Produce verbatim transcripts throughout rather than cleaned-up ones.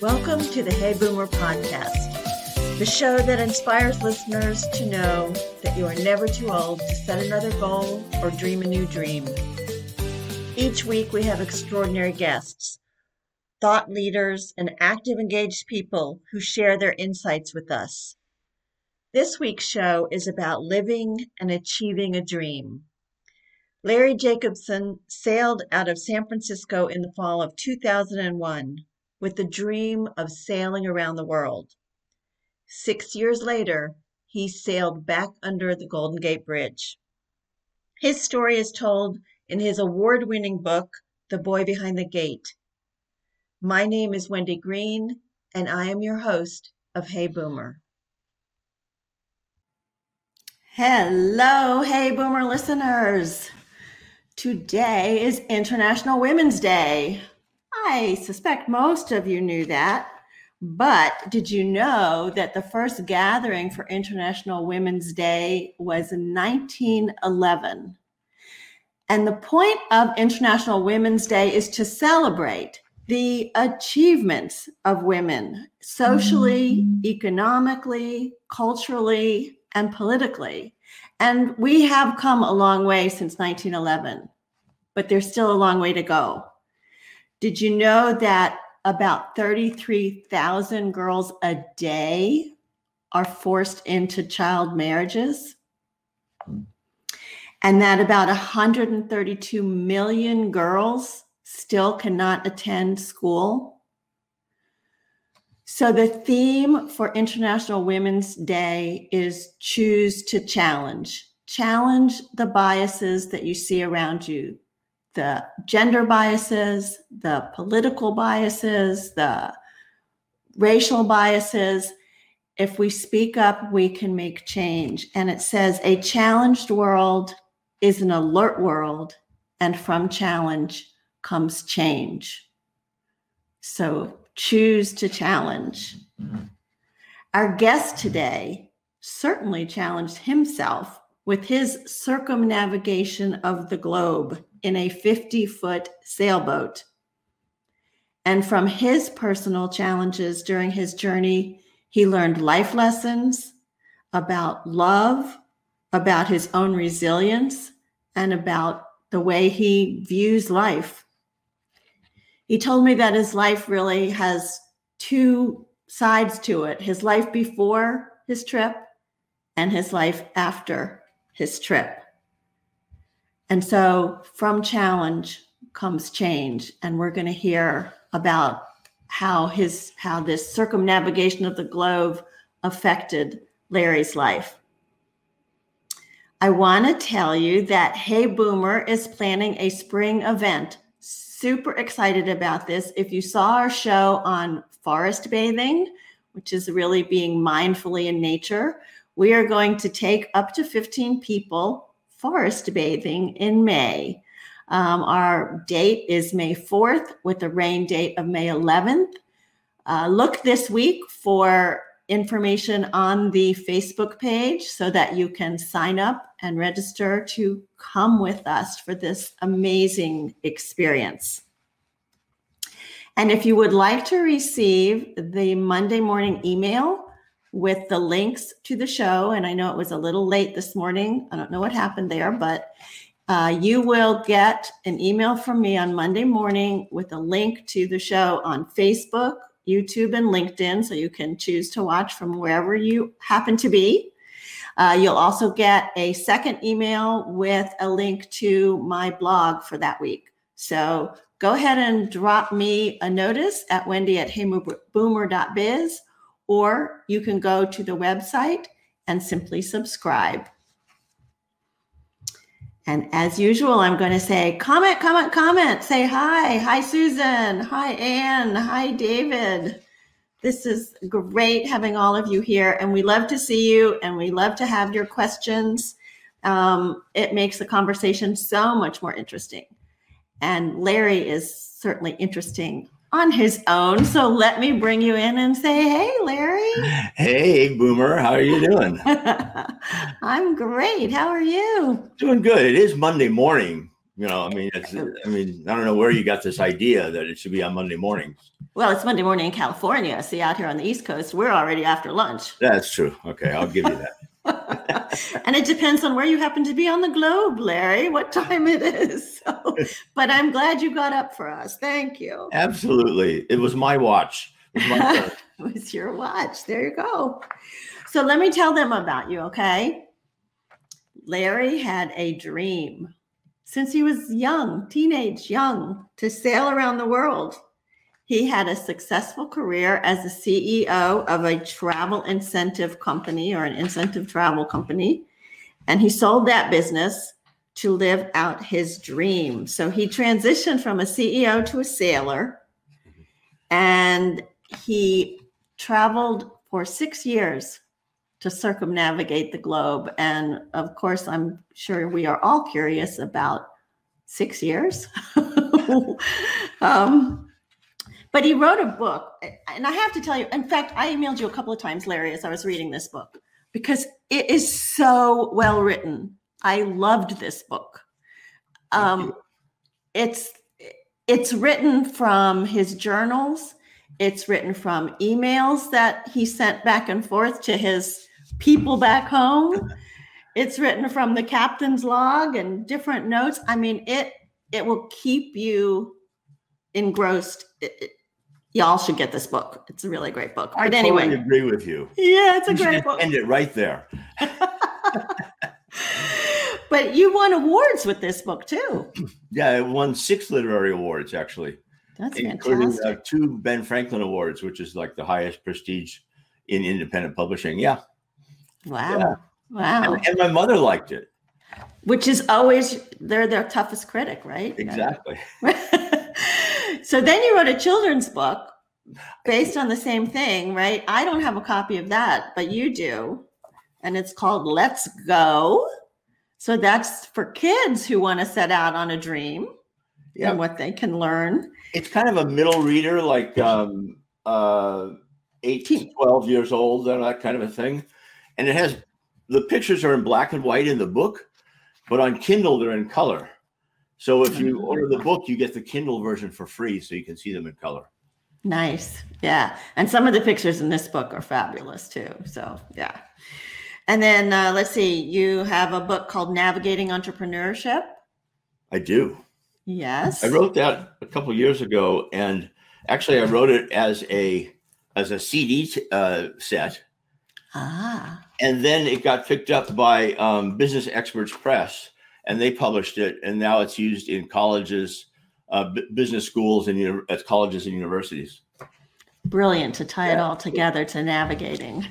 Welcome to the Hey Boomer podcast, the show that inspires listeners to know that you are never too old to set another goal or dream a new dream. Each week we have extraordinary guests, thought leaders, and active, engaged people who share their insights with us. This week's show is about living and achieving a dream. Larry Jacobson sailed out of San Francisco in the fall of two thousand one with the dream of sailing around the world. Six years later, he sailed back under the Golden Gate Bridge. His story is told in his award-winning book, The Boy Behind the Gate. My name is Wendy Green, and I am your host of Hey Boomer. Hello, Hey Boomer listeners. Today is International Women's Day. I suspect most of you knew that, but did you know that the first gathering for International Women's Day was in nineteen eleven? And the point of International Women's Day is to celebrate the achievements of women socially, economically, culturally, and politically. And we have come a long way since nineteen eleven, but there's still a long way to go. Did you know that about thirty-three thousand girls a day are forced into child marriages? And that about one hundred thirty-two million girls still cannot attend school? So the theme for International Women's Day is choose to challenge. Challenge the biases that you see around you. The gender biases, the political biases, the racial biases. If we speak up, we can make change. And it says a challenged world is an alert world, and from challenge comes change. So choose to challenge. Mm-hmm. Our guest today certainly challenged himself with his circumnavigation of the globe in a fifty-foot sailboat. And from his personal challenges during his journey, he learned life lessons about love, about his own resilience, and about the way he views life. He told me that his life really has two sides to it, his life before his trip and his life after his trip. And so from challenge comes change. And we're going to hear about how his how this circumnavigation of the globe affected Larry's life. I want to tell you that Hey Boomer is planning a spring event. Super excited about this. If you saw our show on forest bathing, which is really being mindfully in nature, we are going to take up to fifteen people forest bathing in May. Um, our date is May fourth with a rain date of May eleventh. Uh, look this week for information on the Facebook page so that you can sign up and register to come with us for this amazing experience. And if you would like to receive the Monday morning email with the links to the show, and I know it was a little late this morning, I don't know what happened there, but uh, you will get an email from me on Monday morning with a link to the show on Facebook, YouTube, and LinkedIn, so you can choose to watch from wherever you happen to be. Uh, you'll also get a second email with a link to my blog for that week. So go ahead and drop me a notice at wendy at hey boomer dot biz, or you can go to the website and simply subscribe. And as usual, I'm going to say comment, comment, comment. Say hi. Hi, Susan. Hi, Anne. Hi, David. This is great having all of you here, and we love to see you, and we love to have your questions. Um, it makes the conversation so much more interesting. And Larry is certainly interesting on his own. So let me bring you in and say, hey, Larry. Hey, Boomer. How are you doing? I'm great. How are you? Doing good. It is Monday morning. You know, I mean, it's, I mean, I don't know where you got this idea that it should be on Monday mornings. Well, it's Monday morning in California. See, out here on the East Coast, we're already after lunch. That's true. Okay, I'll give you that. And it depends on where you happen to be on the globe, Larry, what time it is. So, but I'm glad you got up for us. Thank you. Absolutely. It was my watch. It was, my turn. It was your watch. There you go. So let me tell them about you, okay? Larry had a dream since he was young, teenage, young, to sail around the world. He had a successful career as a C E O of a travel incentive company or an incentive travel company. And he sold that business to live out his dream. So he transitioned from a C E O to a sailor. And he traveled for six years to circumnavigate the globe. And of course, I'm sure we are all curious about six years. um, But he wrote a book, and I have to tell you, in fact, I emailed you a couple of times, Larry, as I was reading this book, because it is so well written. I loved this book. Um, it's it's written from his journals. It's written from emails that he sent back and forth to his people back home. It's written from the captain's log and different notes. I mean, it it will keep you engrossed. It, it, Y'all should get this book. It's a really great book. I but anyway, totally agree with you. Yeah, it's a you great book. End it right there. But you won awards with this book too. Yeah, it won six literary awards actually. That's including fantastic. Uh, two Ben Franklin Awards, which is like the highest prestige in independent publishing. Yeah. Wow. Yeah. Wow. And, and my mother liked it. Which is always, they're their toughest critic, right? Exactly. So then you wrote a children's book based on the same thing, right? I don't have a copy of that, but you do. And it's called Let's Go. So that's for kids who want to set out on a dream Yeah. and what they can learn. It's kind of a middle reader, like um, uh, eight to twelve years old, and that kind of a thing. And it has, the pictures are in black and white in the book, but on Kindle, they're in color. So if you order the book, you get the Kindle version for free, so you can see them in color. Nice. Yeah. And some of the pictures in this book are fabulous too. So, yeah. And then uh, let's see, you have a book called Navigating Entrepreneurship. I do. Yes. I wrote that a couple of years ago, and actually I wrote it as a as a C D t- uh, set. Ah. And then it got picked up by um, Business Experts Press, and they published it, and now it's used in colleges, uh, b- business schools, and uni- at colleges and universities. Brilliant to tie it Yeah. all together to navigating.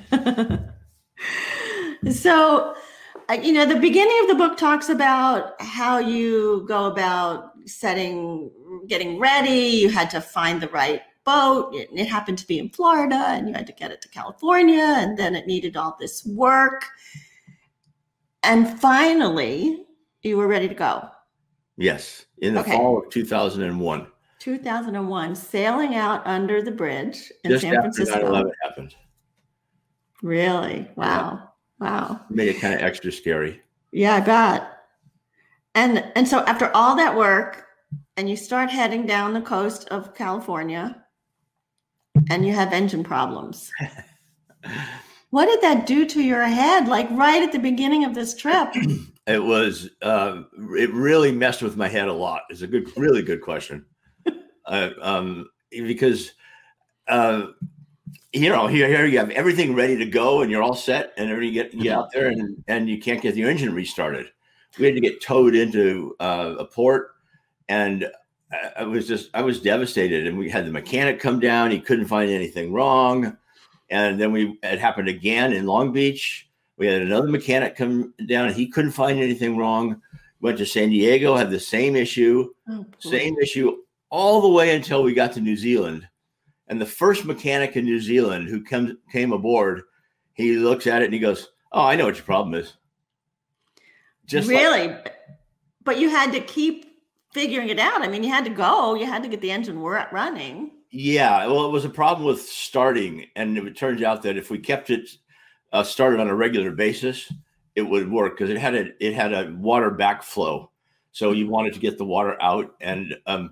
So, uh, you know, the beginning of the book talks about how you go about setting, getting ready. You had to find the right boat. It, it happened to be in Florida, and you had to get it to California, and then it needed all this work. And finally, you were ready to go. Yes, in the Okay. fall of two thousand one. two thousand one, sailing out under the bridge in Just San after Francisco. nine eleven happened. Really? Wow. Wow. Made it kind of extra scary. Yeah, I bet. And and so after all that work, and you start heading down the coast of California, and you have engine problems. What did that do to your head? Like right at the beginning of this trip? It was, uh, it really messed with my head a lot. It's a good, really good question. uh, um, because, uh, you know, here, here you have everything ready to go and you're all set, and then you get, you get out there and, and you can't get the engine restarted. We had to get towed into uh, a port, and I, I was just, I was devastated. And we had the mechanic come down. He couldn't find anything wrong. And then we, it happened again in Long Beach. We had another mechanic come down, and he couldn't find anything wrong. Went to San Diego, had the same issue, Oh, same issue, all the way until we got to New Zealand. And the first mechanic in New Zealand who comes came aboard, he looks at it and he goes, "Oh, I know what your problem is." Just really? like, But you had to keep figuring it out. I mean, you had to go. You had to get the engine wor- running. yeah, well, it was a problem with starting, and it turns out that if we kept it uh, started on a regular basis, it would work because it had a it had a water backflow. So you wanted to get the water out, and um,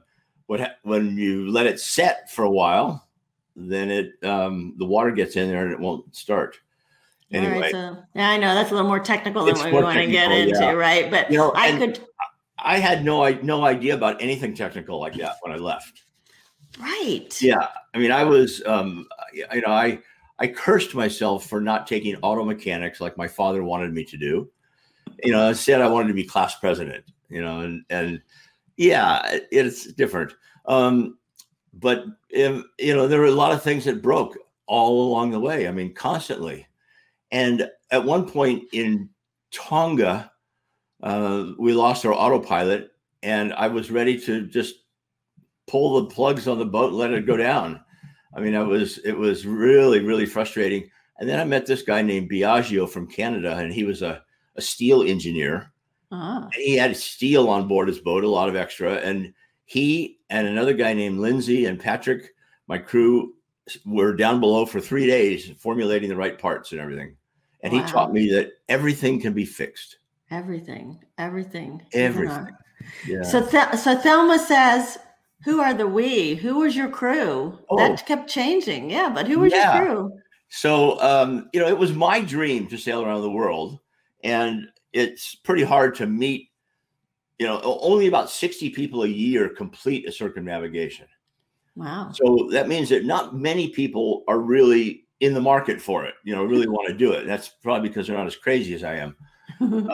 what ha- when you let it set for a while, then it um, the water gets in there and it won't start. Anyway, all right, so yeah, I know that's a little more technical than it's what we more want to get technical, into, yeah. right? But You know, I and could, I had no I no idea about anything technical like that when I left. right? Yeah, I mean, I was, um, you know, I I cursed myself for not taking auto mechanics like my father wanted me to do. You know, instead I wanted to be class president. You know, and and yeah, it's different. Um, but um, you know, there were a lot of things that broke all along the way. I mean, constantly. And at one point in Tonga, uh, we lost our autopilot, and I was ready to just pull the plugs on the boat and let it go down. I mean, it was it was really, really frustrating. And then I met this guy named Biagio from Canada, and he was a, a steel engineer. Uh-huh. And he had steel on board his boat, a lot of extra. And he and another guy named Lindsay and Patrick, my crew, were down below for three days formulating the right parts and everything. And Wow. he taught me that everything can be fixed. Everything, everything, Everything. You know. Yeah. So, Th- so Thelma says, "Who are the we? Who was your crew?" Oh. That kept changing. Yeah, but who was Yeah. your crew? So, um, you know, it was my dream to sail around the world, and it's pretty hard to meet. You know, only about sixty people a year complete a circumnavigation. Wow. So that means that not many people are really in the market for it, you know, really want to do it. That's probably because they're not as crazy as I am. um,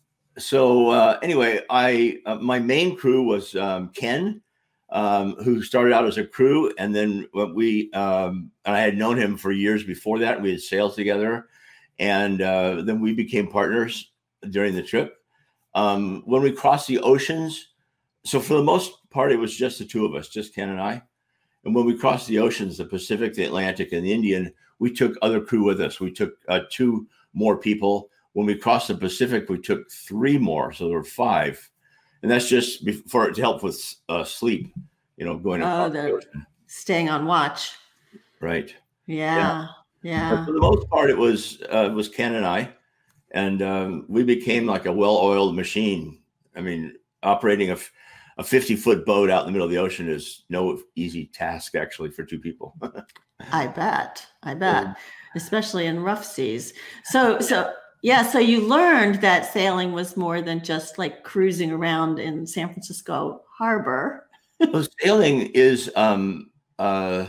so uh, anyway, I uh, my main crew was um, Ken, um, who started out as a crew, and then we um, and I had known him for years before that. We had sailed together, and uh, then we became partners during the trip. Um, when we crossed the oceans, so for the most part, it was just the two of us, just Ken and I. And when we crossed the oceans, the Pacific, the Atlantic, and the Indian, we took other crew with us. We took uh, two more people. When we crossed the Pacific, we took three more. So there were five. And that's just for to help with uh, sleep, you know, going across Oh, the ocean. Staying on watch. Right. Yeah. Yeah. But for the most part, it was uh, it was Ken and I. And um, we became like a well-oiled machine. I mean, operating a A fifty-foot boat out in the middle of the ocean is no easy task, actually, for two people. I bet. I bet, especially in rough seas. So, so yeah. So you learned that sailing was more than just like cruising around in San Francisco Harbor. So sailing is um, uh,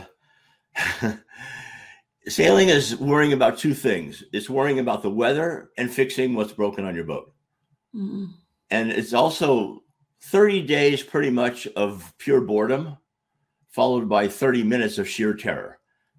sailing is worrying about two things. It's worrying about the weather and fixing what's broken on your boat, Mm. and it's also thirty days pretty much of pure boredom, followed by thirty minutes of sheer terror.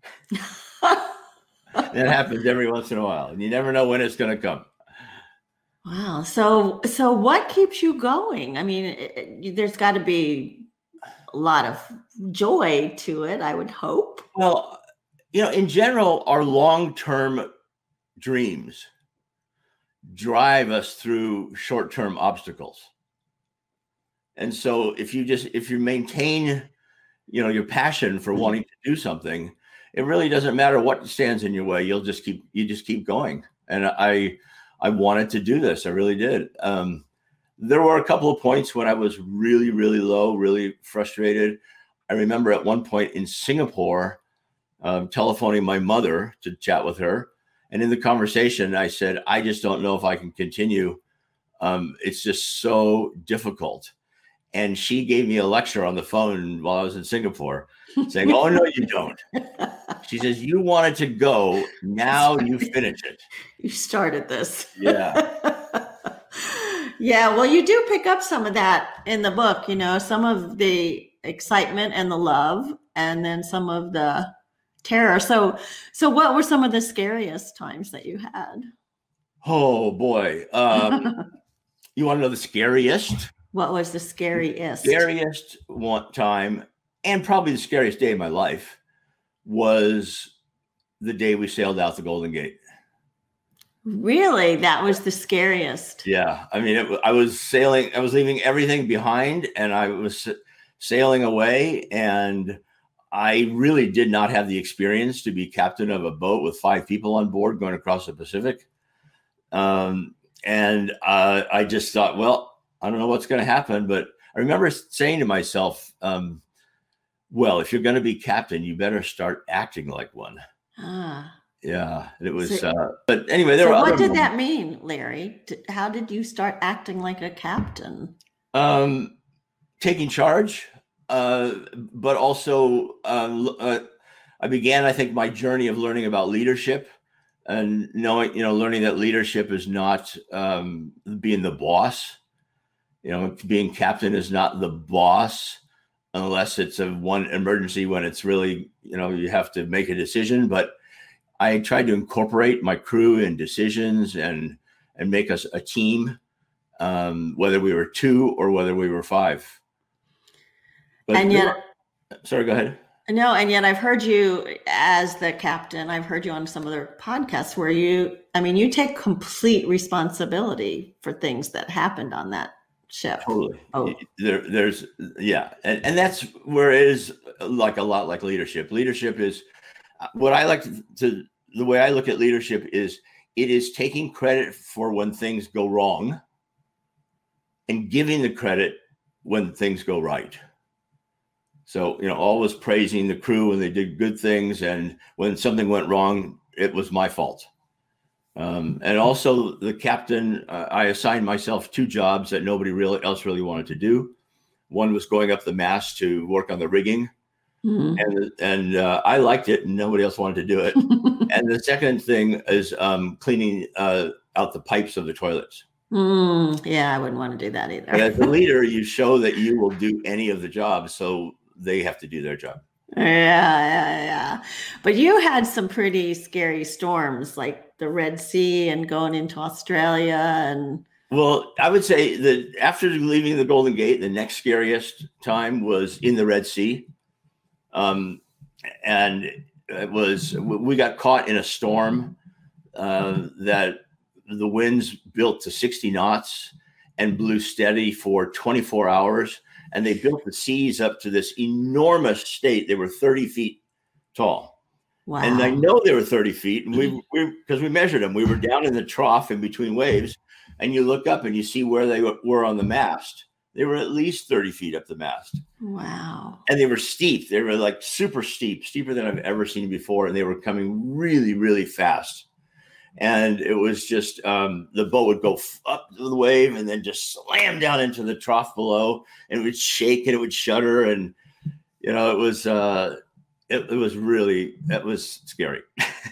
That happens every once in a while, and you never know when it's going to come. Wow. So, so what keeps you going? I mean, it, it, there's got to be a lot of joy to it, I would hope. Well, you know, in general, our long-term dreams drive us through short-term obstacles. And so if you just, if you maintain, you know, your passion for wanting to do something, it really doesn't matter what stands in your way. You'll just keep, you just keep going. And I, I wanted to do this. I really did. Um, there were a couple of points when I was really, really low, really frustrated. I remember at one point in Singapore, um, telephoning my mother to chat with her. And in the conversation, I said, I just don't know if I can continue. Um, it's just so difficult. And she gave me a lecture on the phone while I was in Singapore saying, oh, no, you don't. She says, you wanted to go. Now you finish it. You started this. Yeah. Yeah. Well, you do pick up some of that in the book, you know, some of the excitement and the love, and then some of the terror. So, so what were some of the scariest times that you had? Oh, boy. Um, you want to know the scariest? What was the scariest? Scariest one time, and probably the scariest day of my life, was the day we sailed out the Golden Gate. Really? That was the scariest? Yeah. I mean, it, I was sailing, I was leaving everything behind, and I was sailing away, and I really did not have the experience to be captain of a boat with five people on board going across the Pacific. Um, and uh, I just thought, well, I don't know what's going to happen, but I remember saying to myself, um, well, if you're going to be captain, you better start acting like one. Ah. Yeah, it was. So, uh, but anyway, there so were what other did moments. that mean, Larry? D- How did you start acting like a captain? Um, taking charge, uh, but also uh, uh, I began, I think, my journey of learning about leadership and knowing, you know, learning that leadership is not um, being the boss. You know, being captain is not the boss unless it's a one emergency when it's really, you know, you have to make a decision. But I tried to incorporate my crew in decisions and and make us a team, um, whether we were two or whether we were five. But And yet, sorry, go ahead. No, and yet I've heard you as the captain. I've heard you on some other podcasts where you, I mean, you take complete responsibility for things that happened on that ship. Totally. Oh, there, there's, yeah. And, and that's where it is like a lot like leadership. Leadership is what I like to, to, the way I look at leadership is it is taking credit for when things go wrong and giving the credit when things go right. So, you know, always praising the crew when they did good things. And when something went wrong, it was my fault. Um, and also the captain, uh, I assigned myself two jobs that nobody really else really wanted to do. One was going up the mast to work on the rigging. Mm-hmm. And, and uh, I liked it and nobody else wanted to do it. And the second thing is um, cleaning uh, out the pipes of the toilets. Mm, yeah, I wouldn't want to do that either. But as a leader, you show that you will do any of the jobs. So they have to do their job. Yeah, yeah, yeah. But you had some pretty scary storms like the Red Sea and going into Australia. And well, I would say that after leaving the Golden Gate, the next scariest time was in the Red Sea. Um, and it was, we got caught in a storm uh, that the winds built to sixty knots and blew steady for twenty-four hours. And they built the seas up to this enormous state. They were thirty feet tall. Wow. And I know they were thirty feet. And we, we, because we measured them, we were down in the trough in between waves. And you look up and you see where they were on the mast. They were at least thirty feet up the mast. Wow. And they were steep. They were like super steep, steeper than I've ever seen before. And they were coming really, really fast. And it was just, um, the boat would go up the wave and then just slam down into the trough below, and it would shake and it would shudder. And, you know, it was, uh, it, it was really, it was scary.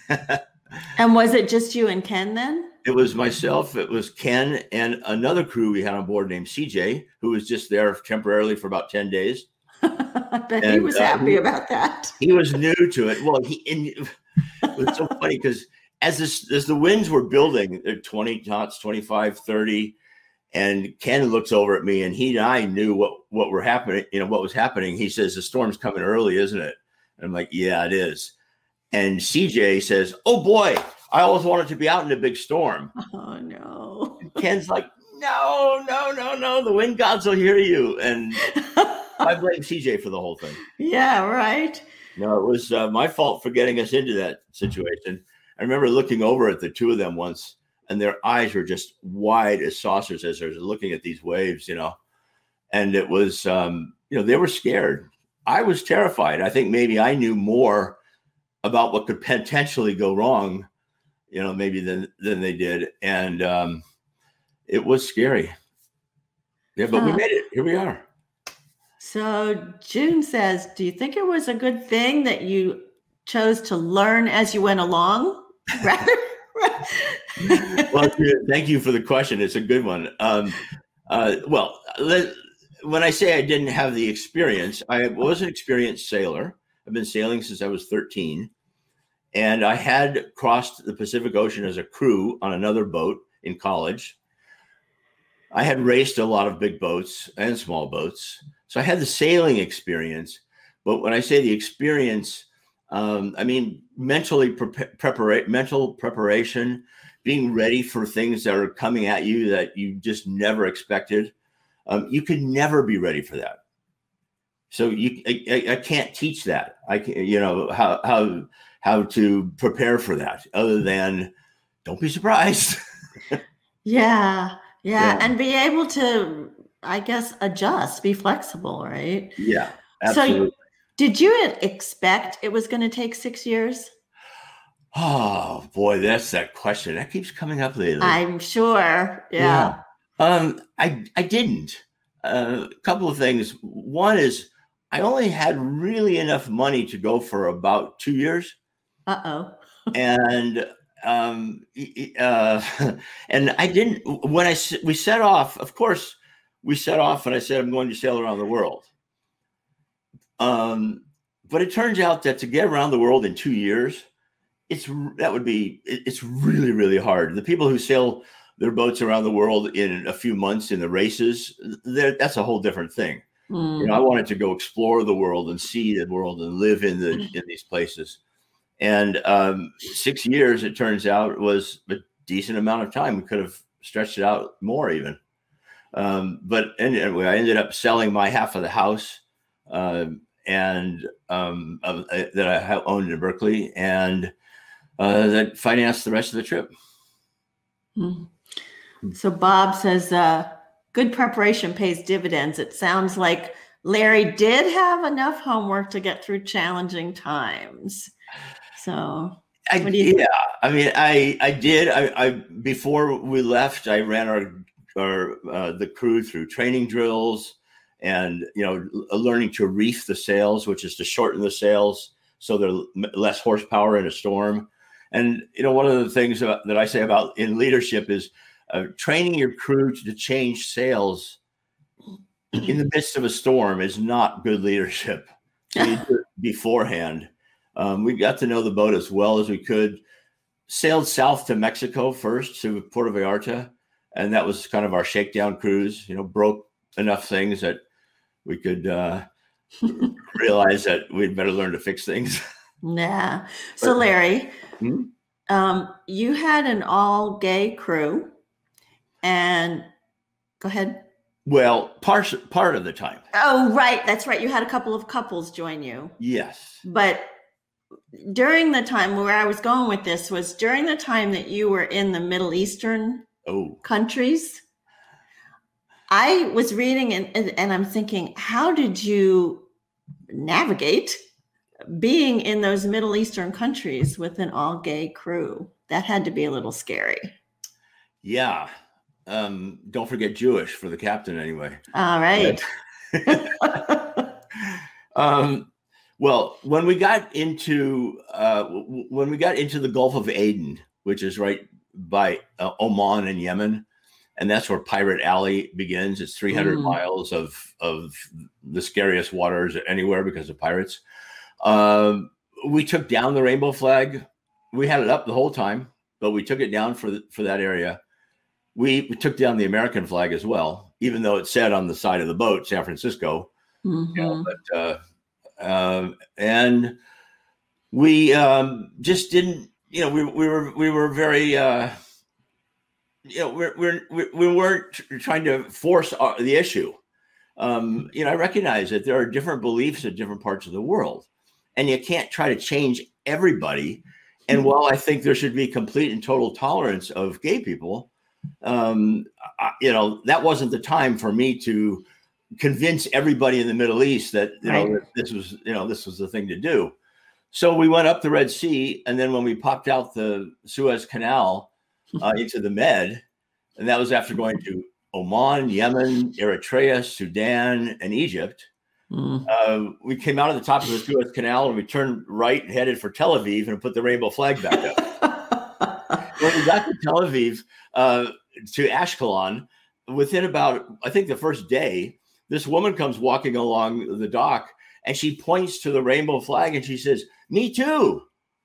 And was it just you and Ken then? It was myself. It was Ken and another crew we had on board named C J, who was just there temporarily for about ten days. I bet and, he was uh, happy he, about that. He was new to it. Well, he, and it was so funny because As this, as the winds were building, twenty knots, twenty-five, thirty, and Ken looks over at me and he and I knew what, what were happening, you know, what was happening. He says, the storm's coming early, isn't it? And I'm like, yeah, it is. And C J says, oh boy, I always wanted to be out in a big storm. Oh no. And Ken's like, no, no, no, no. The wind gods will hear you. And I blame C J for the whole thing. Yeah, right. No, it was uh, my fault for getting us into that situation. I remember looking over at the two of them once, and their eyes were just wide as saucers as they were looking at these waves, you know. And it was, um, you know, they were scared. I was terrified. I think maybe I knew more about what could potentially go wrong, you know, maybe than than they did. And um, it was scary. Yeah, but uh, we made it. Here we are. So June says, do you think it was a good thing that you chose to learn as you went along? Well, thank you for the question. It's a good one. Um, uh, well, let, when I say I didn't have the experience, I was an experienced sailor. I've been sailing since I was thirteen. And I had crossed the Pacific Ocean as a crew on another boat in college. I had raced a lot of big boats and small boats. So I had the sailing experience. But when I say the experience, Um, I mean, mentally pre- prepara- mental preparation, being ready for things that are coming at you that you just never expected. Um, you could never be ready for that. So you, I, I can't teach that. I can, you know, how how how to prepare for that, other than don't be surprised. yeah, yeah, yeah, and be able to, I guess, adjust, be flexible, right? Yeah, absolutely. So, Did you expect it was going to take six years? Oh boy, that's that question that keeps coming up lately. I'm sure. Yeah. Yeah. Um, I I didn't. Uh, a couple of things. One is I only had really enough money to go for about two years. Uh-oh. and um, uh, and I didn't. When I we set off, of course, we set off, and I said I'm going to sail around the world. Um, but it turns out that to get around the world in two years, it's that would be it's really really hard. The people who sail their boats around the world in a few months in the races, that's a whole different thing. Mm. You know, I wanted to go explore the world and see the world and live in the in these places. And um, six years, it turns out, was a decent amount of time. We could have stretched it out more even. Um, but anyway, I ended up selling my half of the house uh, and um, uh, that I owned in Berkeley, and uh, that financed the rest of the trip. Mm. So Bob says, uh, good preparation pays dividends. It sounds like Larry did have enough homework to get through challenging times. So I, yeah, I mean, I, I did, I, I, before we left, I ran our, our, uh, the crew through training drills and, you know, learning to reef the sails, which is to shorten the sails so they're less horsepower in a storm. And, you know, one of the things about, that I say about in leadership is uh, training your crew to, to change sails in the midst of a storm is not good leadership. So you do it beforehand. Um, we got to know the boat as well as we could. Sailed south to Mexico first, to Puerto Vallarta, and that was kind of our shakedown cruise. You know, broke enough things that we could uh, realize that we'd better learn to fix things. Yeah. So, Larry, hmm? um, you had an all-gay crew, and go ahead. Well, part part of the time. Oh, right. That's right. You had a couple of couples join you. Yes. But during the time where I was going with this was during the time that you were in the Middle Eastern oh. countries. I was reading and, and I'm thinking, how did you navigate being in those Middle Eastern countries with an all gay crew? That had to be a little scary. Yeah. Um, don't forget Jewish for the captain anyway. All right. um, Well, when we got into uh, w- when we got into the Gulf of Aden, which is right by uh, Oman and Yemen, and that's where Pirate Alley begins. It's three hundred mm. miles of of the scariest waters anywhere because of pirates. Um, we took down the rainbow flag. We had it up the whole time, but we took it down for the, for that area. We, we took down the American flag as well, even though it said on the side of the boat, San Francisco. Mm-hmm. You know, but uh, Um, and we um, just didn't, you know, we, we were, we were very, uh, you know, we're, we're, we weren't trying to force our, the issue. Um, you know, I recognize that there are different beliefs in different parts of the world, and you can't try to change everybody. And while I think there should be complete and total tolerance of gay people, um, I, you know, that wasn't the time for me to convince everybody in the Middle East that, you know, right. that this was, you know, this was the thing to do. So we went up the Red Sea, and then when we popped out the Suez Canal uh, into the Med, and that was after going to Oman, Yemen, Eritrea, Sudan, and Egypt. Mm. Uh, we came out of the top of the Suez Canal and we turned right and headed for Tel Aviv and put the rainbow flag back up. When we got to Tel Aviv, uh, to Ashkelon, within about, I think the first day, this woman comes walking along the dock and she points to the rainbow flag and she says, "Me too."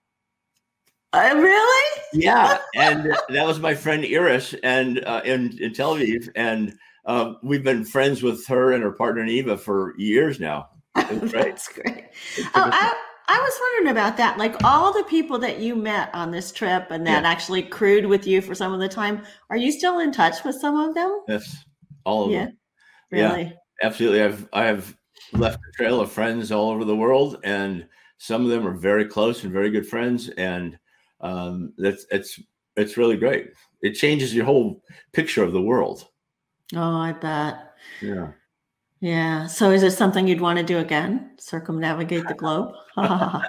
Uh, really? Yeah. And that was my friend Iris and uh, in, in Tel Aviv. And uh, we've been friends with her and her partner Neva for years now. That's great. Oh, I, I was wondering about that. Like all the people that you met on this trip and that yeah. actually crewed with you for some of the time, are you still in touch with some of them? Yes. All of yeah. them. Really? Yeah, absolutely. I've, I have left a trail of friends all over the world, and some of them are very close and very good friends. And um, that's, it's, it's really great. It changes your whole picture of the world. Oh, I bet. Yeah. Yeah. So is it something you'd want to do again? Circumnavigate the globe? I'm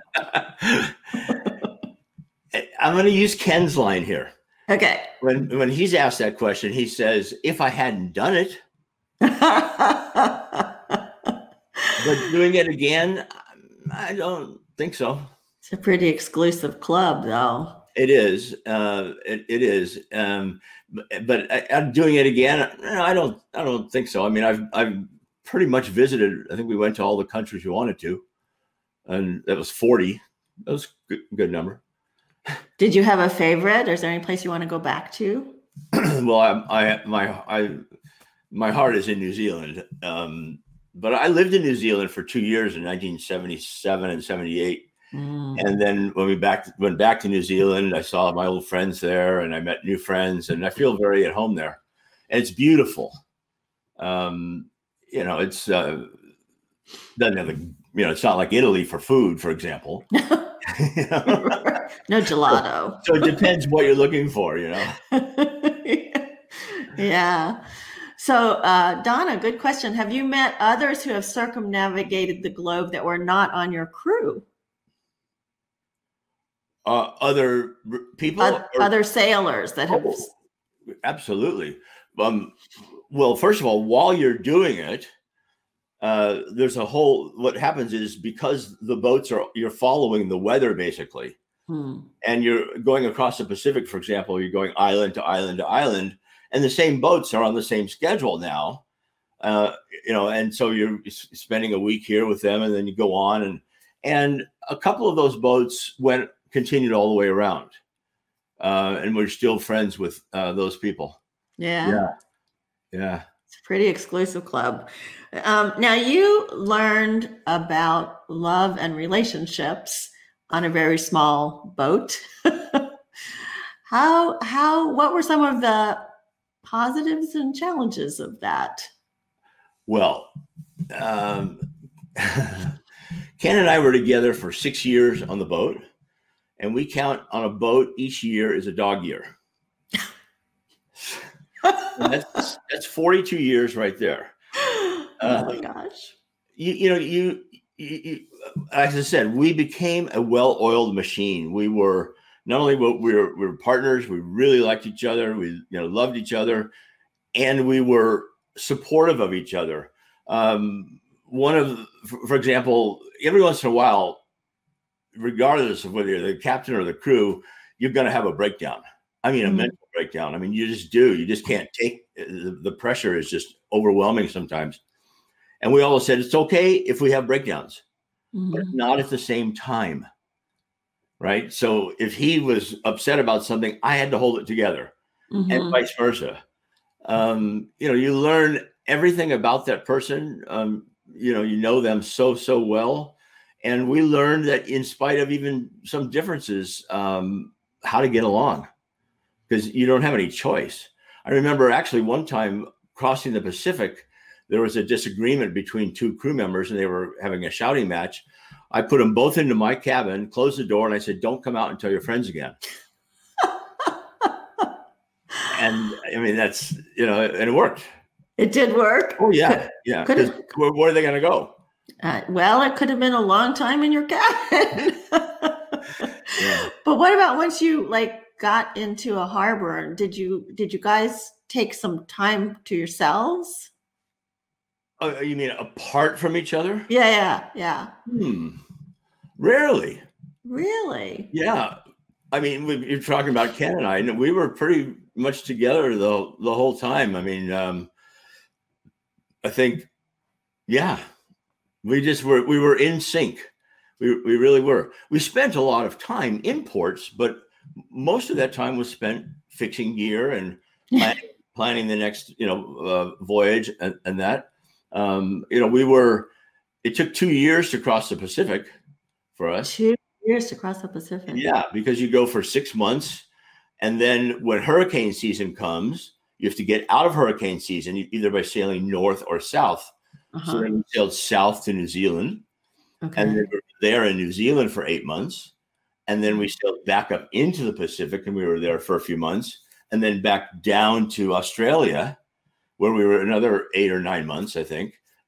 going to use Ken's line here. Okay. When when he's asked that question, he says, "If I hadn't done it," but doing it again, I don't think so. It's a pretty exclusive club, though. It is. Uh, it, it is. Um, but but I, I'm doing it again. No, I don't. I don't think so. I mean, I've I've pretty much visited. I think we went to all the countries we wanted to, and that was forty. That was a good, good number. Did you have a favorite? Is there any place you want to go back to? Well, I, I my I my heart is in New Zealand. Um, but I lived in New Zealand for two years in nineteen seventy-seven and seventy-eight. Mm. And then when we back went back to New Zealand, I saw my old friends there, and I met new friends, and I feel very at home there. And it's beautiful. Um, you know, it's uh, doesn't have the, you know, it's not like Italy for food, for example. You know? No gelato. So, so it depends what you're looking for, you know. Yeah. So, uh, Donna, good question. Have you met others who have circumnavigated the globe that were not on your crew? Uh, other people? Uh, other sailors that have. Oh, absolutely. Um, well, first of all, while you're doing it, uh, there's a whole, what happens is because the boats are, you're following the weather basically. Hmm. And you're going across the Pacific, for example, you're going island to island to island, and the same boats are on the same schedule now. Uh, you know, and so you're spending a week here with them, and then you go on, and and a couple of those boats went continued all the way around, uh, and we're still friends with uh, those people. Yeah, yeah, yeah. It's a pretty exclusive club. Um, now, you learned about love and relationships on a very small boat. how how what were some of the positives and challenges of that? Well, um, Ken and I were together for six years on the boat, and we count on a boat each year is a dog year. that's that's forty-two years right there. Oh uh, my gosh! You you know you, you, you as I said, we became a well-oiled machine. We were not only what we were we were partners. We really liked each other. We you know loved each other, and we were supportive of each other. Um, one of, for, for example, every once in a while, regardless of whether you're the captain or the crew, you're going to have a breakdown. I mean, a mm-hmm. mental breakdown. I mean, you just do. You just can't take the, the pressure is just overwhelming sometimes. And we always said it's okay if we have breakdowns, mm-hmm. but not at the same time. Right. So if he was upset about something, I had to hold it together, mm-hmm. and vice versa. Um, you know, you learn everything about that person. Um, you know, you know them so, so well. And we learned that in spite of even some differences, um, how to get along, because you don't have any choice. I remember actually one time crossing the Pacific, there was a disagreement between two crew members and they were having a shouting match. I put them both into my cabin, closed the door, and I said, "Don't come out and tell your friends again." And I mean, that's, you know, and it worked. It did work. Oh yeah. Yeah. Because where, where are they going to go? Uh, well, it could have been a long time in your cabin. Yeah. But what about once you like got into a harbor? Did you, did you guys take some time to yourselves? Oh, you mean apart from each other? Yeah. Yeah. Yeah. Hmm. Rarely. Really? Yeah. I mean, we, you're talking about Ken and I, and we were pretty much together the the whole time. I mean, um, I think, yeah, we just were, we were in sync. We we really were. We spent a lot of time in ports, but most of that time was spent fixing gear and planning, planning the next, you know, uh, voyage and, and that. Um, you know, we were, it took two years to cross the Pacific for us. Two years to cross the Pacific. Yeah, because you go for six months. And then when hurricane season comes, you have to get out of hurricane season, either by sailing north or south. Uh-huh. So then we sailed south to New Zealand. Okay. And then we were there in New Zealand for eight months. And then we sailed back up into the Pacific, and we were there for a few months. And then back down to Australia, where we were another eight or nine months, I think.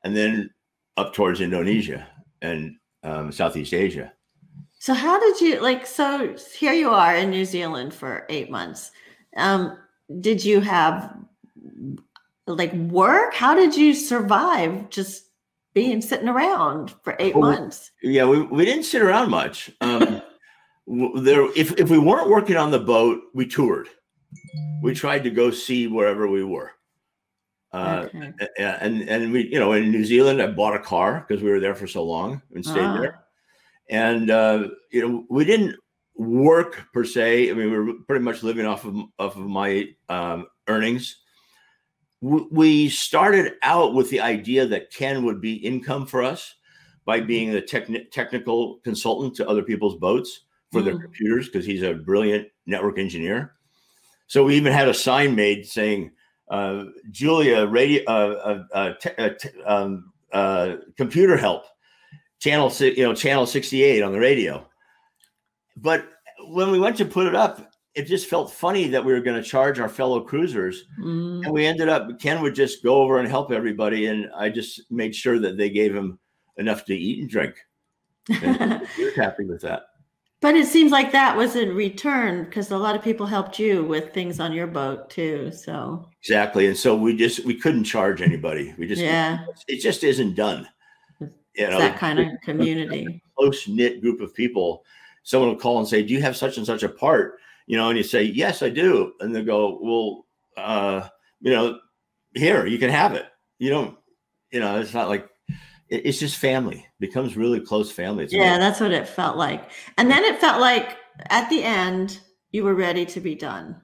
and then up towards Indonesia and um, Southeast Asia. So how did you like, so here you are in New Zealand for eight months. Um, did you have like work? How did you survive just being sitting around for eight well, months? Yeah, we, we didn't sit around much. Um, there, if, if we weren't working on the boat, we toured. We tried to go see wherever we were. Uh, okay. and, and we, you know, in New Zealand, I bought a car because we were there for so long and stayed ah. there. And, uh, you know, we didn't work per se. I mean, we were pretty much living off of, off of my um, earnings. W- we started out with the idea that Ken would be income for us by being a techni- technical consultant to other people's boats for mm. their computers, because he's a brilliant network engineer. So we even had a sign made saying, uh, Julia, radio, uh, uh, uh, te- uh, t- um, uh, computer help. Channel, you know, channel sixty-eight on the radio. But when we went to put it up, it just felt funny that we were going to charge our fellow cruisers. Mm. And we ended up, Ken would just go over and help everybody. And I just made sure that they gave him enough to eat and drink. And he was happy with that. But it seems like that was in return, because a lot of people helped you with things on your boat too. So exactly. And so we just, we couldn't charge anybody. We just, yeah, it just isn't done. You know, that kind of community, close knit group of people. Someone will call and say, do you have such and such a part? You know, and you say, yes, I do. And they go, well, uh, you know, here, you can have it. You don't, you know, it's not like, it, it's just family. It becomes really close family. It's yeah, amazing. That's what it felt like. And then it felt like at the end, you were ready to be done.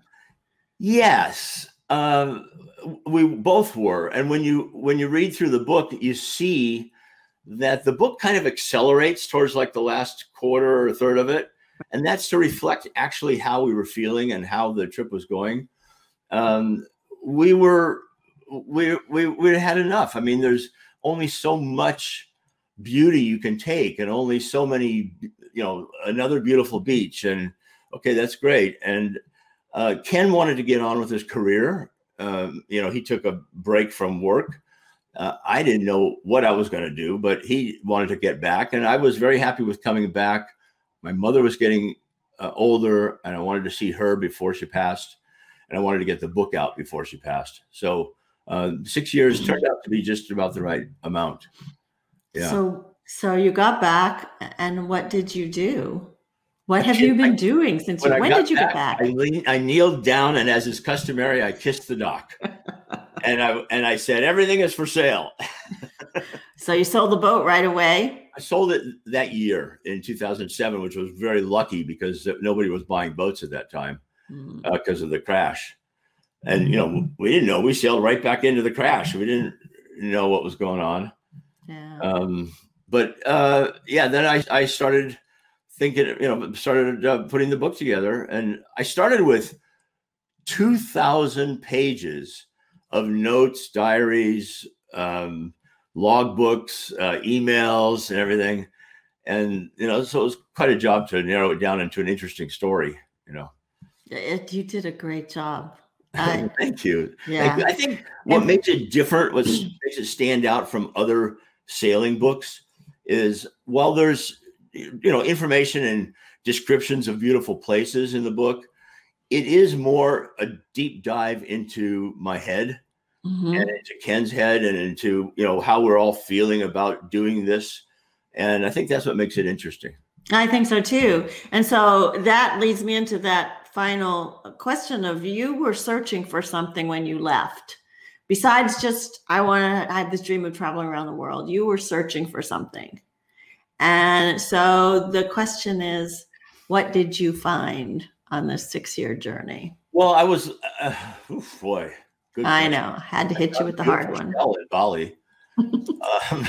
Yes, um, we both were. And when you, when you read through the book, you see that the book kind of accelerates towards like the last quarter or third of it. And that's to reflect actually how we were feeling and how the trip was going. Um, we were, we, we, we had enough. I mean, there's only so much beauty you can take, and only so many, you know, another beautiful beach. And okay, that's great. And uh, Ken wanted to get on with his career. Um, you know, he took a break from work. Uh, I didn't know what I was going to do, but he wanted to get back. And I was very happy with coming back. My mother was getting uh, older, and I wanted to see her before she passed. And I wanted to get the book out before she passed. So uh, six years turned out to be just about the right amount. Yeah. So, so you got back, and what did you do? What have you been doing since you, when did you get back? I, leaned, I kneeled down, and as is customary, I kissed the dock. And I and I said, everything is for sale. So you sold the boat right away? I sold it that year in two thousand seven, which was very lucky because nobody was buying boats at that time mm. uh, because of the crash. And, you know, we didn't know. We sailed right back into the crash. We didn't know what was going on. Yeah. Um, but, uh, yeah, then I, I started thinking, you know, started uh, putting the book together. And I started with two thousand pages of notes, diaries, um, logbooks, uh, emails, and everything. And, you know, so it was quite a job to narrow it down into an interesting story, you know. It, you did a great job. Uh, Thank you. Yeah. Thank you. I think what and, makes it different, what makes it stand out from other sailing books is, while there's, you know, information and descriptions of beautiful places in the book, it is more a deep dive into my head mm-hmm. and into Ken's head and into, you know, how we're all feeling about doing this. And I think that's what makes it interesting. I think so too. And so that leads me into that final question of, you were searching for something when you left. Besides just, I want to have this dream of traveling around the world, you were searching for something. And so the question is, what did you find on this six-year journey? Well, I was, uh, oof, boy. Good I question. know. Had to hit you with the hard one. In Bali. um,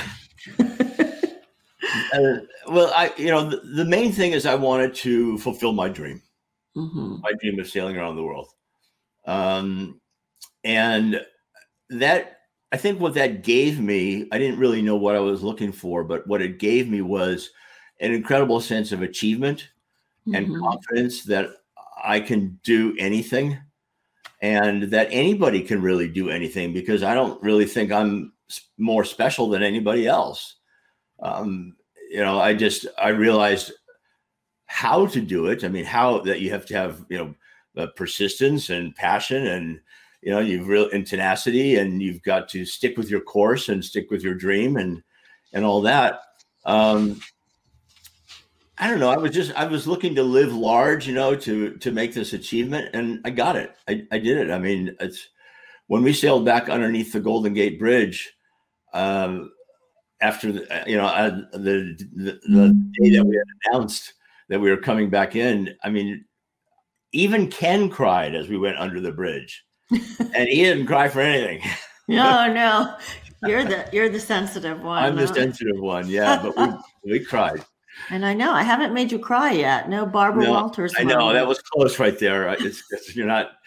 uh, well, I, you know, the, the main thing is I wanted to fulfill my dream, mm-hmm. my dream of sailing around the world. Um, and that, I think what that gave me, I didn't really know what I was looking for, but what it gave me was an incredible sense of achievement mm-hmm. and confidence that I can do anything, and that anybody can really do anything, because I don't really think I'm more special than anybody else. Um, you know, I just, I realized how to do it. I mean, how that you have to have, you know, uh, persistence and passion, and, you know, you've real and tenacity, and you've got to stick with your course and stick with your dream and, and all that. Um, I don't know. I was just, I was looking to live large, you know, to, to make this achievement, and I got it. I, I did it. I mean, it's when we sailed back underneath the Golden Gate Bridge, um, after the, you know, uh, the, the, the day that we had announced that we were coming back in. I mean, even Ken cried as we went under the bridge, and he didn't cry for anything. No, no, you're the, you're the sensitive one. I'm the no? sensitive one. Yeah. But we, we cried. And I know I haven't made you cry yet. No Barbara no, Walters. I know moment. that was close right there. It's, it's you're not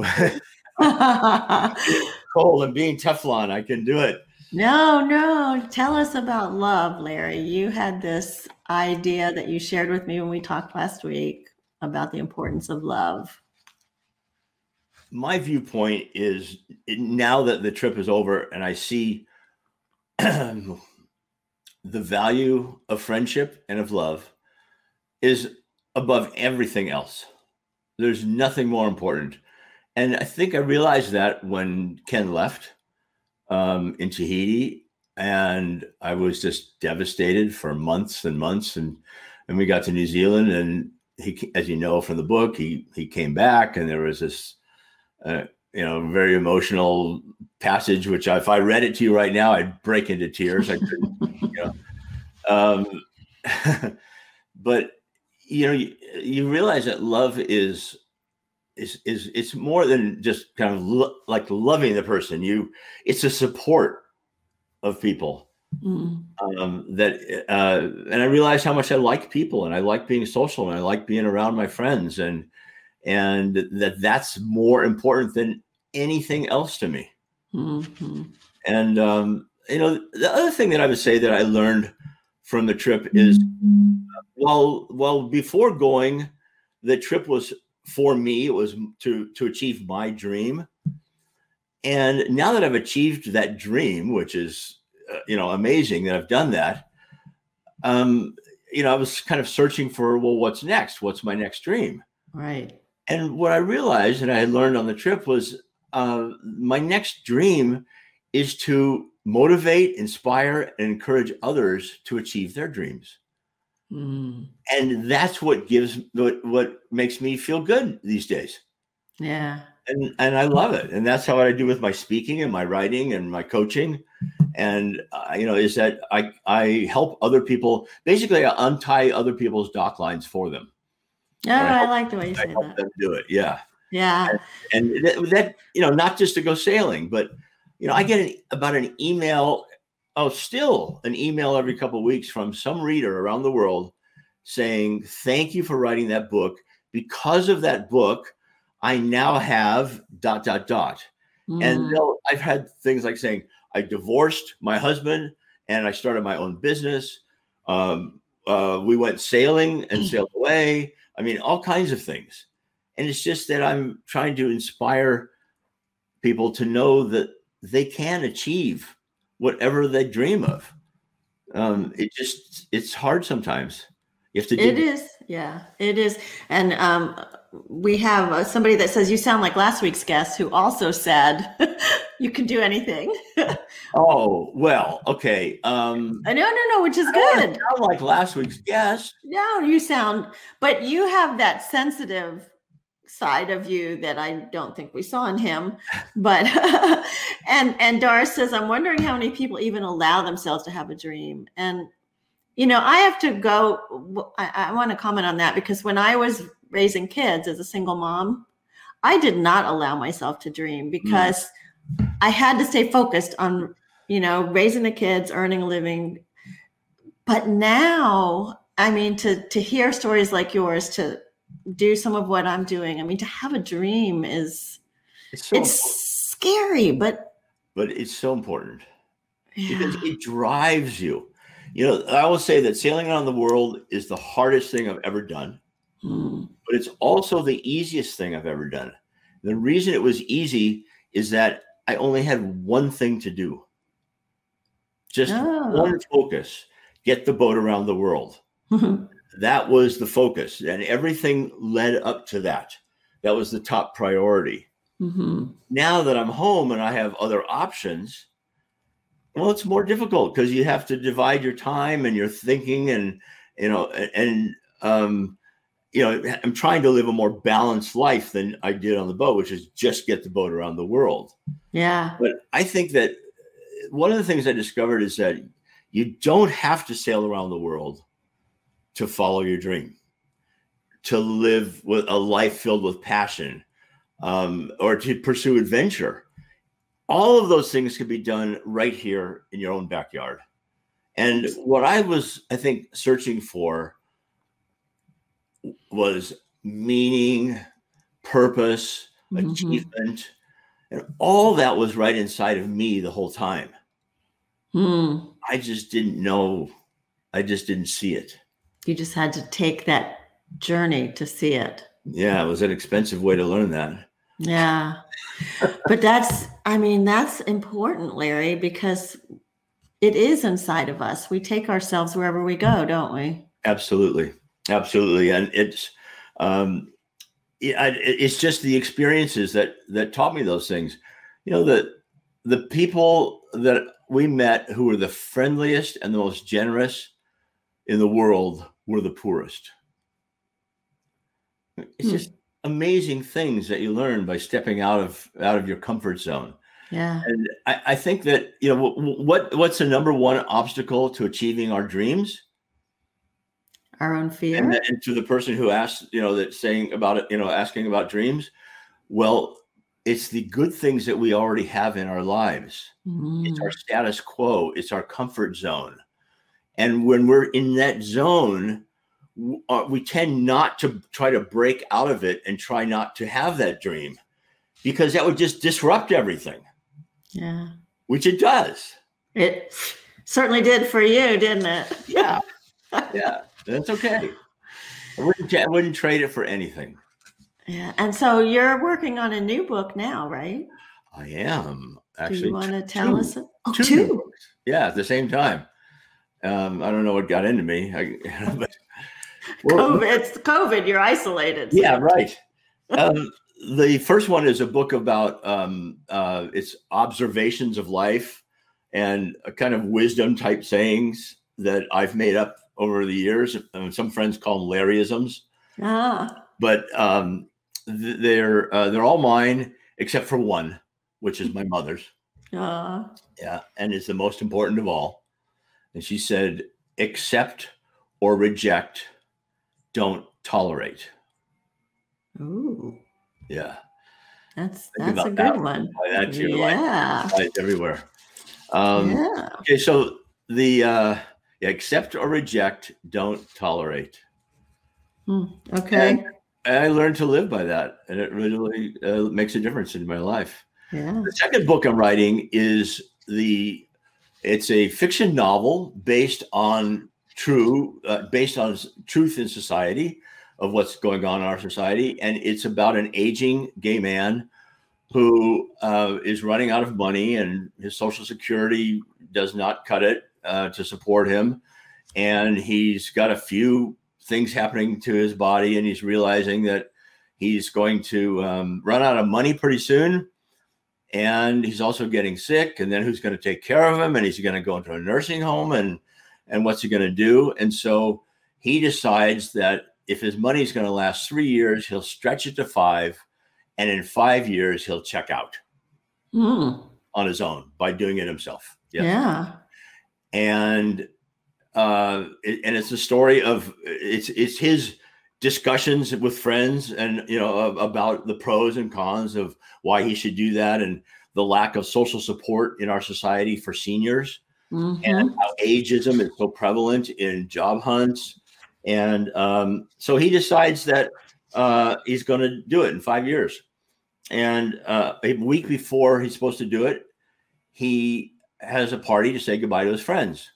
cold and being Teflon. I can do it. No, no. Tell us about love, Larry. You had this idea that you shared with me when we talked last week about the importance of love. My viewpoint is, now that the trip is over and I see the value of friendship and of love is above everything else. There's nothing more important. And I think I realized that when Ken left um, in Tahiti, and I was just devastated for months and months. And, and we got to New Zealand, and he, as you know from the book, he, he came back, and there was this, uh, you know, very emotional passage, which if I read it to you right now, I'd break into tears. I couldn't, you know, um, but you know, you, you realize that love is, is, is, it's more than just kind of lo- like loving the person. You, it's a support of people. Mm. Um, that, uh, and I realized how much I like people, and I like being social, and I like being around my friends, and, and that that's more important than anything else to me. Mm-hmm. And, um, you know, the other thing that I would say that I learned from the trip is, mm-hmm. well, well, before going, the trip was for me, it was to, to achieve my dream. And now that I've achieved that dream, which is, uh, you know, amazing that I've done that, um, you know, I was kind of searching for, well, what's next? What's my next dream? Right. And what I realized, and I had learned on the trip, was uh, my next dream is to motivate, inspire, and encourage others to achieve their dreams. Mm. And that's what gives, what, what makes me feel good these days. Yeah. And and I love it. And that's how I do with my speaking and my writing and my coaching. And, uh, you know, is that I, I help other people. Basically, I untie other people's dock lines for them. Oh, I, I like the way you I say help that. them do it. Yeah. Yeah. And, and that, that, you know, not just to go sailing, but, you know, I get an, about an email, oh, still an email every couple of weeks from some reader around the world saying, thank you for writing that book. Because of that book, I now have dot, dot, dot. Mm. And you know, I've had things like saying, I divorced my husband and I started my own business. Um, uh, we went sailing and sailed away. I mean, all kinds of things. And it's just that I'm trying to inspire people to know that they can achieve whatever they dream of. Um, it just, it's hard sometimes. You have to do it. Is. Yeah, it is. And um, we have uh, somebody that says, you sound like last week's guest, who also said, you can do anything. Oh, well, okay. Um, no, no, no, which is I good. Sound like last week's guest. No, you sound, but you have that sensitive side of you that I don't think we saw in him. But, and, and Doris says, I'm wondering how many people even allow themselves to have a dream. And, you know, I have to go, I, I want to comment on that, because when I was raising kids as a single mom, I did not allow myself to dream, because mm. I had to stay focused on, you know, raising the kids, earning a living. But now, I mean, to, to hear stories like yours, to do some of what I'm doing, I mean, to have a dream is, it's, so it's scary, but. But it's so important, yeah. because it drives you. You know, I will say that sailing around the world is the hardest thing I've ever done, mm. but it's also the easiest thing I've ever done. The reason it was easy is that I only had one thing to do. Just Oh. one focus, get the boat around the world. That was the focus, and everything led up to that. That was the top priority. Mm-hmm. Now that I'm home and I have other options, well, it's more difficult because you have to divide your time and your thinking, and you know, and um, you know, I'm trying to live a more balanced life than I did on the boat, which is just get the boat around the world. Yeah. But I think that one of the things I discovered is that you don't have to sail around the world to follow your dream, to live with a life filled with passion, um, or to pursue adventure. All of those things can be done right here in your own backyard. And what I was, I think, searching for was meaning, purpose, Mm-hmm. achievement, and all that was right inside of me the whole time. Mm. I just didn't know. I just didn't see it. You just had to take that journey to see it. Yeah, it was an expensive way to learn that. Yeah. But that's, I mean, that's important, Larry, because it is inside of us. We take ourselves wherever we go, don't we? Absolutely. Absolutely. And it's, um, it, it's just the experiences that, that taught me those things. You know, the, the people that we met who were the friendliest and the most generous in the world were the poorest. It's Hmm. just amazing things that you learn by stepping out of out of your comfort zone. Yeah. And I, I think that, you know, what what's the number one obstacle to achieving our dreams? Our own fear. And, and to the person who asked, you know, that saying about it, you know, asking about dreams, well, it's the good things that we already have in our lives. Mm. It's our status quo. It's our comfort zone. And when we're in that zone, uh, we tend not to try to break out of it and try not to have that dream, because that would just disrupt everything. Yeah. Which it does. It certainly did for you, didn't it? Yeah. Yeah. That's okay. I wouldn't, I wouldn't trade it for anything. Yeah. And so you're working on a new book now, right? I am. Actually, do you want to tell two, us? Oh, two. two. Books. Yeah, at the same time. Um, I don't know what got into me. I, but COVID, it's COVID. You're isolated. Yeah, right. Um, the first one is a book about um, uh, it's observations of life and a kind of wisdom type sayings that I've made up over the years. Um, some friends call them Larryisms. Ah. But um, th- they're uh, they're all mine except for one, which is my mother's. Ah. Yeah, and it's the most important of all. And she said, accept or reject, don't tolerate. Ooh. Yeah. That's Think that's a about good one. That's your Yeah. life. Right, everywhere. Um, Yeah. Okay, so the uh, yeah, accept or reject, don't tolerate. Hmm. Okay. And I learned to live by that, and it really uh, makes a difference in my life. Yeah. The second book I'm writing is the, it's a fiction novel based on true, uh, based on truth in society of what's going on in our society. And it's about an aging gay man who uh, is running out of money, and his Social Security does not cut it uh, to support him. And he's got a few things happening to his body, and he's realizing that he's going to um, run out of money pretty soon. And he's also getting sick, and then who's going to take care of him? And he's going to go into a nursing home, and and what's he going to do? And so he decides that if his money is going to last three years, he'll stretch it to five, and in five years he'll check out Mm. on his own by doing it himself. Yes. Yeah. And uh, it, and it's a story of it's it's his discussions with friends, and you know, about the pros and cons of why he should do that, and the lack of social support in our society for seniors, Mm-hmm. and how ageism is so prevalent in job hunts. And um, so he decides that uh, he's going to do it in five years. And uh, a week before he's supposed to do it, he has a party to say goodbye to his friends.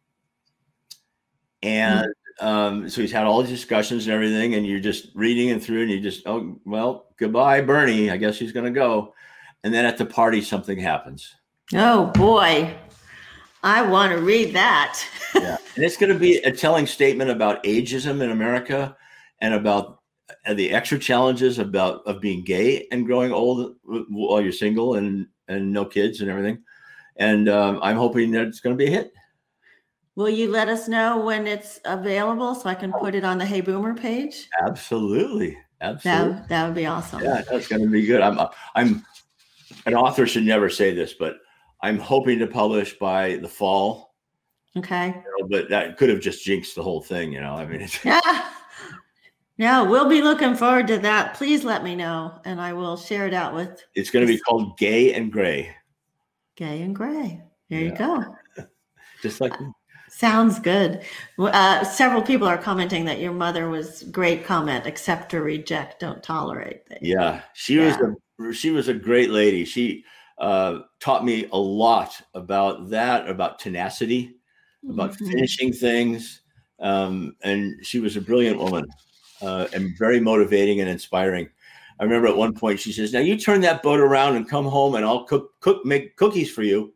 And um, so he's had all these discussions and everything, and you're just reading it through, and you just, oh, well, goodbye, Bernie. I guess he's going to go. And then at the party, something happens. Oh boy. I want to read that. Yeah, and it's going to be a telling statement about ageism in America and about the extra challenges about of being gay and growing old while you're single and and no kids and everything. And um, I'm hoping that it's going to be a hit. Will you let us know when it's available so I can put it on the Hey Boomer page? Absolutely. Absolutely. That, that would be awesome. Yeah, that's going to be good. I'm, I'm, an author should never say this, but I'm hoping to publish by the fall. Okay. You know, but that could have just jinxed the whole thing, you know. I mean, it's, yeah. Yeah, we'll be looking forward to that. Please let me know, and I will share it out with. It's going to be called Gay and Gray. Gay and Gray. There yeah. you go. Just like me. Sounds good. Uh, several people are commenting that your mother was great comment. Accept or reject, don't tolerate. Things. Yeah, she yeah. was a she was a great lady. She uh, taught me a lot about that, about tenacity, about mm-hmm. finishing things, um, and she was a brilliant woman uh, and very motivating and inspiring. I remember at one point she says, "Now you turn that boat around and come home, and I'll cook cook make cookies for you."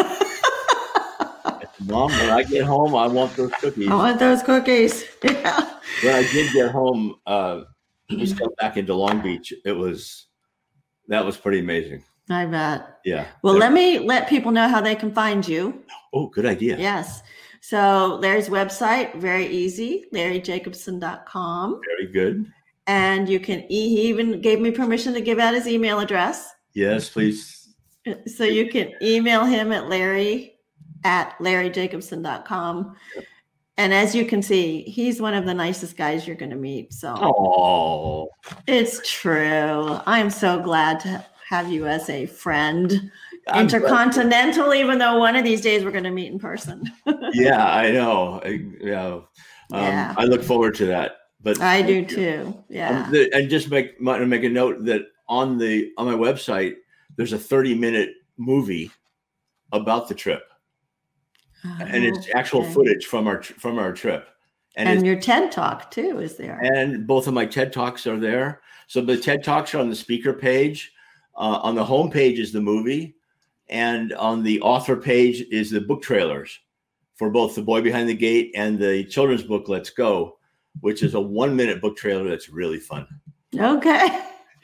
Mom, when I get home, I want those cookies. I want those cookies. Yeah. When I did get home, uh, we got back into Long Beach. It was, that was pretty amazing. I bet. Yeah. Well, They're, let me let people know how they can find you. Oh, good idea. Yes. So Larry's website, very easy, larry jacobson dot com. Very good. And you can, he even gave me permission to give out his email address. Yes, please. So you can email him at Larry at larry jacobson dot com. Yep. And as you can see, he's one of the nicest guys you're going to meet. So oh, it's true. I'm so glad to have you as a friend. I'm intercontinental, glad. Even though one of these days we're going to meet in person. Yeah, I know. I, yeah. Um, yeah. I look forward to that. But I do too. Yeah. Um, the, and just make make a note that on the on my website, there's a thirty minute movie about the trip. Oh, and it's actual okay. footage from our from our trip, and, and your TED Talk too is there. And both of my TED Talks are there. So the TED Talks are on the speaker page. Uh, on the home page is the movie, and on the author page is the book trailers for both The Boy Behind the Gate and the children's book Let's Go, which is a one minute book trailer that's really fun. Okay.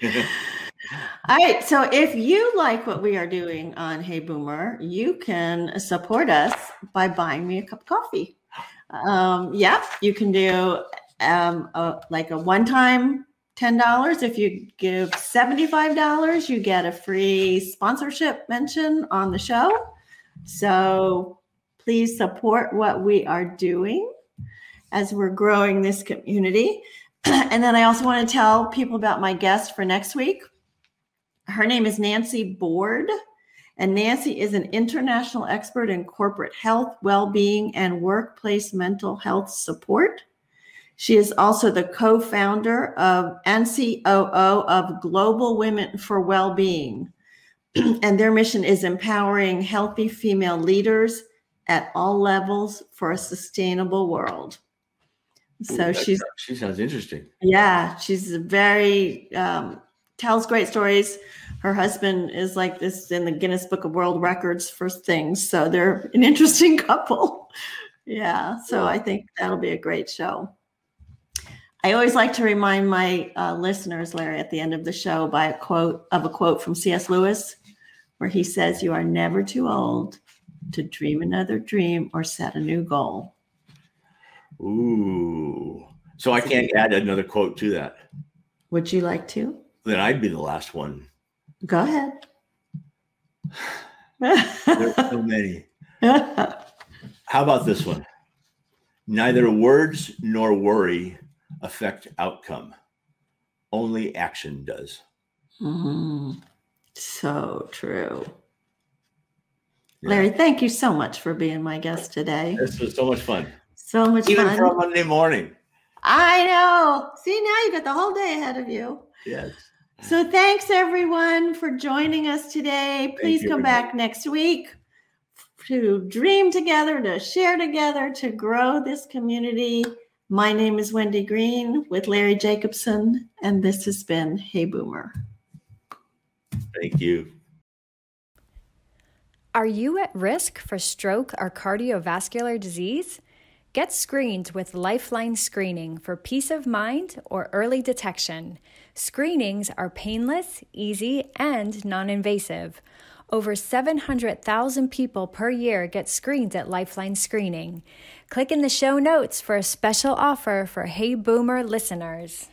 All right. So if you like what we are doing on Hey Boomer, you can support us by buying me a cup of coffee. Um, yeah, you can do um, a, like a one-time ten dollars. If you give seventy-five dollars, you get a free sponsorship mention on the show. So please support what we are doing as we're growing this community. And then I also want to tell people about my guest for next week. Her name is Nancy Board, and Nancy is an international expert in corporate health, well-being, and workplace mental health support. She is also the co-founder of and C O O of Global Women for Well-being, and their mission is empowering healthy female leaders at all levels for a sustainable world. So Ooh, she's she sounds interesting. Yeah, she's very um, tells great stories. Her husband is like this in the Guinness Book of World Records for things. So they're an interesting couple. Yeah. So I think that'll be a great show. I always like to remind my uh, listeners, Larry, at the end of the show by a quote of a quote from C S Lewis, where he says, "You are never too old to dream another dream or set a new goal." Ooh. So I can't add another quote to that. Would you like to? Then I'd be the last one. Go ahead. There's so many. How about this one? Neither words nor worry affect outcome. Only action does. Mm-hmm. So true. Yeah. Larry, thank you so much for being my guest today. This was so much fun. So much Even fun. Even for a Monday morning. I know. See, now you got the whole day ahead of you. Yes. So thanks, everyone, for joining us today. Please come back next week to dream together, to share together, to grow this community. My name is Wendy Green with Larry Jacobson, and this has been Hey Boomer. Thank you. Are you at risk for stroke or cardiovascular disease? Get screened with Lifeline Screening for peace of mind or early detection. Screenings are painless, easy, and non-invasive. Over seven hundred thousand people per year get screened at Lifeline Screening. Click in the show notes for a special offer for Hey Boomer listeners.